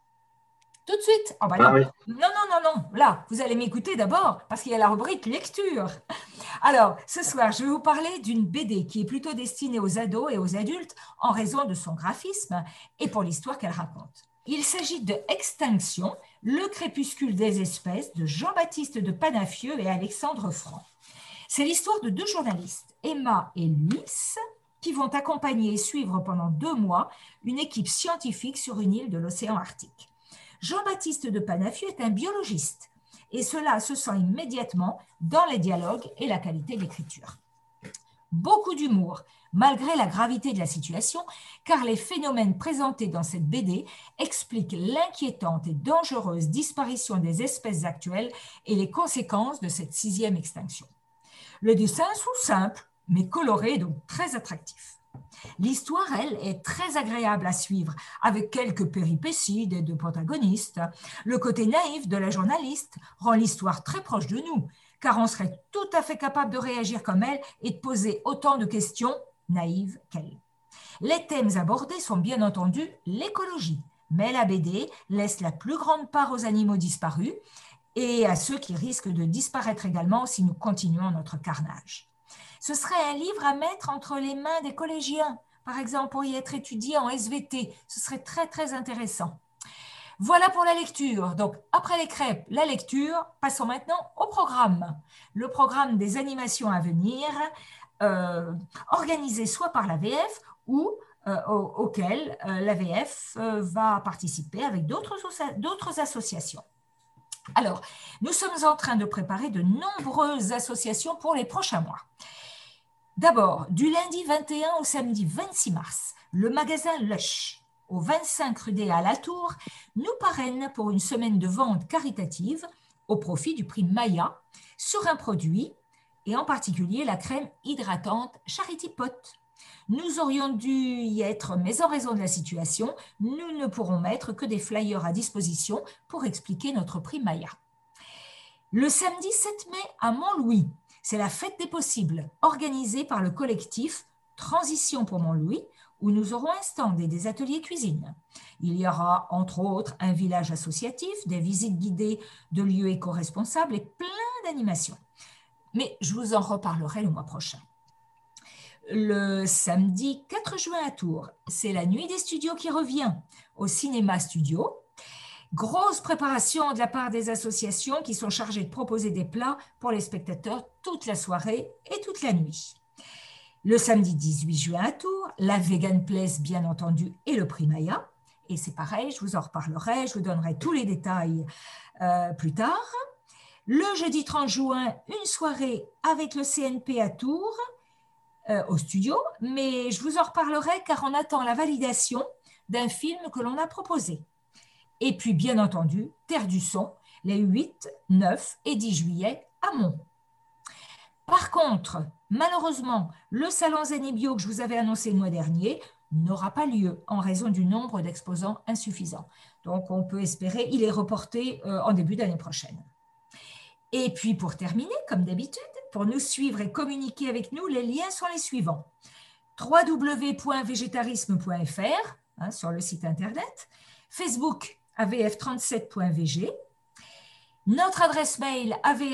Tout de suite? Oh, bah non. Oui. Non. Là, vous allez m'écouter d'abord parce qu'il y a la rubrique lecture. Alors, ce soir, je vais vous parler d'une BD qui est plutôt destinée aux ados et aux adultes en raison de son graphisme et pour l'histoire qu'elle raconte. Il s'agit de Extinction, le crépuscule des espèces de Jean-Baptiste de Panafieux et Alexandre Franc. C'est l'histoire de deux journalistes, Emma et Luis, qui vont accompagner et suivre pendant 2 mois une équipe scientifique sur une île de l'océan Arctique. Jean-Baptiste de Panafieux est un biologiste et cela se sent immédiatement dans les dialogues et la qualité de l'écriture. Beaucoup d'humour, malgré la gravité de la situation, car les phénomènes présentés dans cette BD expliquent l'inquiétante et dangereuse disparition des espèces actuelles et les conséquences de cette 6e extinction. Le dessin est simple, mais coloré, donc très attractif. L'histoire, elle, est très agréable à suivre, avec quelques péripéties des 2 protagonistes. Le côté naïf de la journaliste rend l'histoire très proche de nous, car on serait tout à fait capable de réagir comme elle et de poser autant de questions naïves qu'elle. Les thèmes abordés sont bien entendu l'écologie, mais la BD laisse la plus grande part aux animaux disparus et à ceux qui risquent de disparaître également si nous continuons notre carnage. Ce serait un livre à mettre entre les mains des collégiens, par exemple, pour y être étudié en SVT. Ce serait très, très intéressant. Voilà pour la lecture. Donc, après les crêpes, la lecture, passons maintenant au programme. Le programme des animations à venir, organisé soit par l'AVF ou auquel l'AVF va participer avec d'autres associations. Alors, nous sommes en train de préparer de nombreuses associations pour les prochains mois. D'abord, du lundi 21 au samedi 26 mars, le magasin Lush, au 25 rue des Halles à Tours, nous parraine pour une semaine de vente caritative au profit du prix Maya sur un produit, et en particulier la crème hydratante Charity Pot. Nous aurions dû y être, mais en raison de la situation, nous ne pourrons mettre que des flyers à disposition pour expliquer notre prix Maya. Le samedi 7 mai à Montlouis, c'est la fête des possibles, organisée par le collectif Transition pour Montlouis, où nous aurons un stand et des ateliers cuisine. Il y aura, entre autres, un village associatif, des visites guidées de lieux éco-responsables et plein d'animations. Mais je vous en reparlerai le mois prochain. le samedi 4 juin à Tours, c'est la nuit des studios qui revient au Cinéma Studio. Grosse préparation de la part des associations qui sont chargées de proposer des plats pour les spectateurs toute la soirée et toute la nuit. Le samedi 18 juin à Tours, la Vegan Place, bien entendu, et le prix Maya. Et c'est pareil, je vous en reparlerai, je vous donnerai tous les détails plus tard. Le jeudi 30 juin, une soirée avec le CNP à Tours, au studio, mais je vous en reparlerai car on attend la validation d'un film que l'on a proposé. Et puis, bien entendu, Terre du Son, les 8, 9 et 10 juillet à Mont. Par contre, malheureusement, le salon Zen et Bio que je vous avais annoncé le mois dernier n'aura pas lieu en raison du nombre d'exposants insuffisant. Donc, on peut espérer, il est reporté en début d'année prochaine. Et puis, pour terminer, comme d'habitude, pour nous suivre et communiquer avec nous, les liens sont les suivants. www.végétarisme.fr sur le site internet, Facebook avf37.vg, notre adresse mail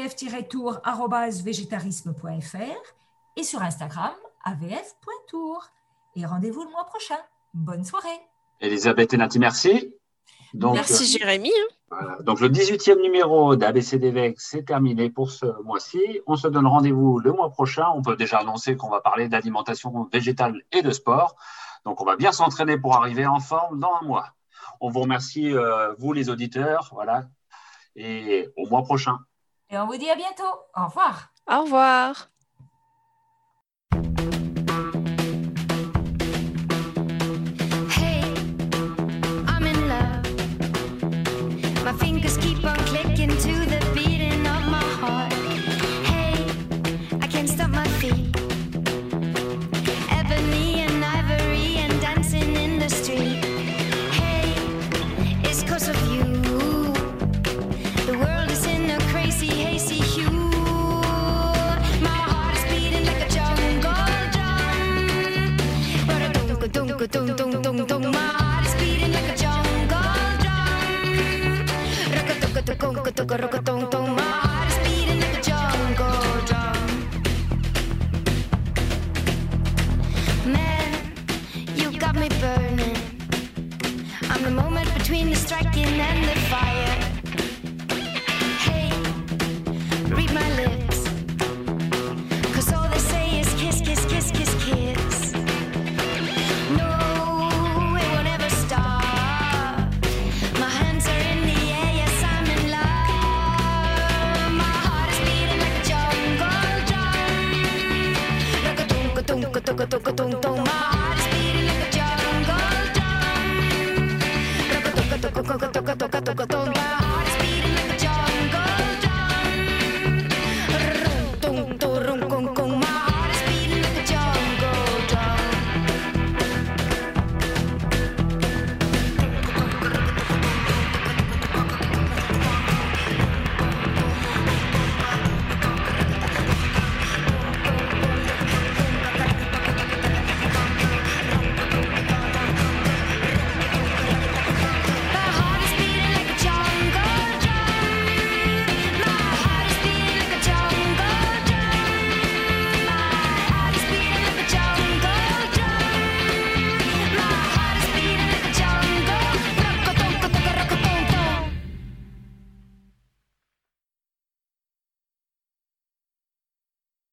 avf-tour@végétarisme.fr et sur Instagram avf.tour. Et rendez-vous le mois prochain. Bonne soirée. Elisabeth et Nati, merci. Donc, merci Jérémy. Voilà. Donc le 18e numéro d'ABCDVEG, c'est terminé pour ce mois-ci. On se donne rendez-vous le mois prochain. On peut déjà annoncer qu'on va parler d'alimentation végétale et de sport. Donc on va bien s'entraîner pour arriver en forme dans un mois. On vous remercie, vous les auditeurs, voilà, et au mois prochain. Et on vous dit à bientôt. Au revoir. Au revoir. My fingers keep on clicking to the beating of my heart. Hey, I can't stop my feet. Ebony and ivory and dancing in the street. Hey, it's 'cause of you. The world is in a crazy, hazy hue. My heart is beating like a jungle drum. Ba-da-dum-ka-dum-ka-dum-dum-dum-dum. My heart is beating like a jungle drum. My heart is beating like a jungle drum. Man, you got me burning. I'm the moment between the striking and the fire. Hey, read my lips, 'cause all they say is kiss, kiss, kiss, kiss, kiss. No, it won't ever stop. My hands are in the air, yes, I'm in love. My heart is beating like a jungle drum. Like a dunk, a dunk, a dunk, a dunk, a dunk, dunk.